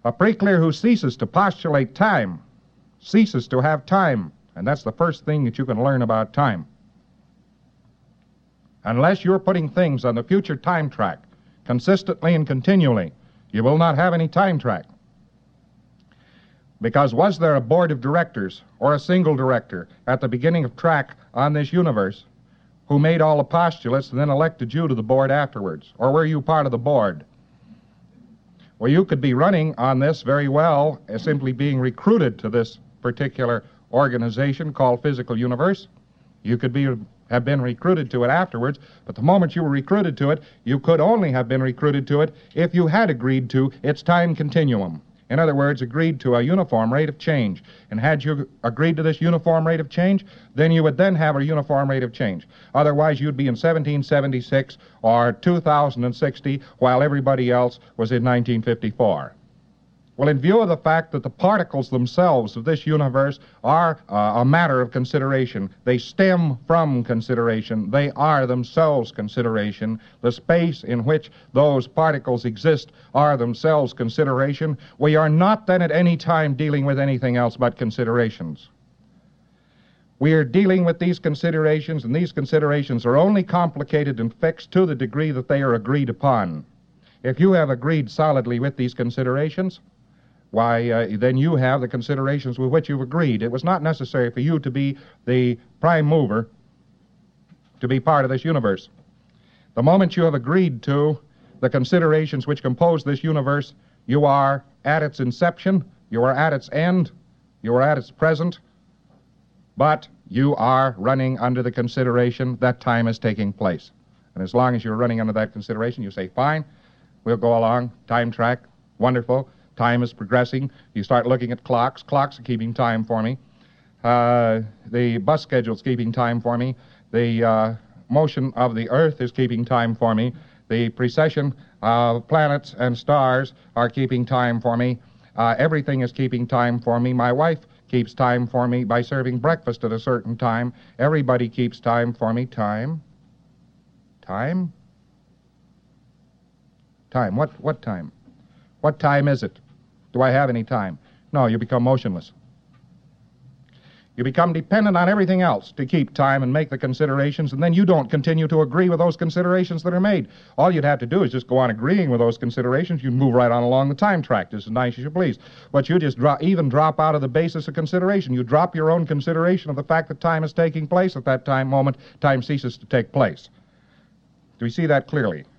A pre-clear who ceases to postulate time ceases to have time, and that's the first thing that you can learn about time. Unless you're putting things on the future time track consistently and continually, you will not have any time track. Because was there a board of directors or a single director at the beginning of track on this universe who made all the postulates and then elected you to the board afterwards? Or were you part of the board? Well, you could be running on this very well as simply being recruited to this particular organization called Physical Universe. You could have been recruited to it afterwards, but the moment you were recruited to it, you could only have been recruited to it if you had agreed to its time continuum. In other words, agreed to a uniform rate of change. And had you agreed to this uniform rate of change, then you would then have a uniform rate of change. Otherwise, you'd be in 1776 or 2060 while everybody else was in 1954. Well, in view of the fact that the particles themselves of this universe are a matter of consideration, they stem from consideration, they are themselves consideration, the space in which those particles exist are themselves consideration, we are not then at any time dealing with anything else but considerations. We are dealing with these considerations, and these considerations are only complicated and fixed to the degree that they are agreed upon. If you have agreed solidly with these considerations, why, then you have the considerations with which you've agreed. It was not necessary for you to be the prime mover to be part of this universe. The moment you have agreed to the considerations which compose this universe, you are at its inception, you are at its end, you are at its present, but you are running under the consideration that time is taking place. And as long as you're running under that consideration, you say, fine, we'll go along, time track, wonderful. Time is progressing. You start looking at clocks. Clocks are keeping time for me. The bus schedule's keeping time for me. The motion of the Earth is keeping time for me. The precession of planets and stars are keeping time for me. Everything is keeping time for me. My wife keeps time for me by serving breakfast at a certain time. Everybody keeps time for me. Time? Time? Time. What time? What time is it? Do I have any time? No, you become motionless. You become dependent on everything else to keep time and make the considerations, and then you don't continue to agree with those considerations that are made. All you'd have to do is just go on agreeing with those considerations. You'd move right on along the time track, just as nice as you please. But you just drop out of the basis of consideration. You drop your own consideration of the fact that time is taking place. At that moment, time ceases to take place. Do we see that clearly?